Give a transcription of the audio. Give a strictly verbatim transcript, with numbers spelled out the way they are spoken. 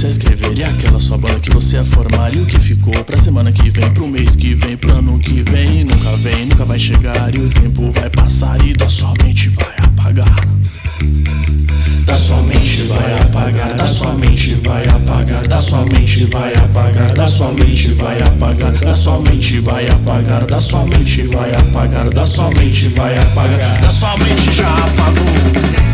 você ia escrever, e aquela sua banda que você ia formar, e o que ficou pra semana que vem, pro mês que vem, pro ano que vem, e nunca vem, nunca vai chegar, e o tempo vai passar e da sua mente vai apagar. Da sua mente vai apagar, da sua mente vai apagar, da sua mente vai apagar, da sua mente vai apagar, da sua mente vai apagar, da sua mente vai apagar, da sua mente vai apagar, da sua mente já apagou.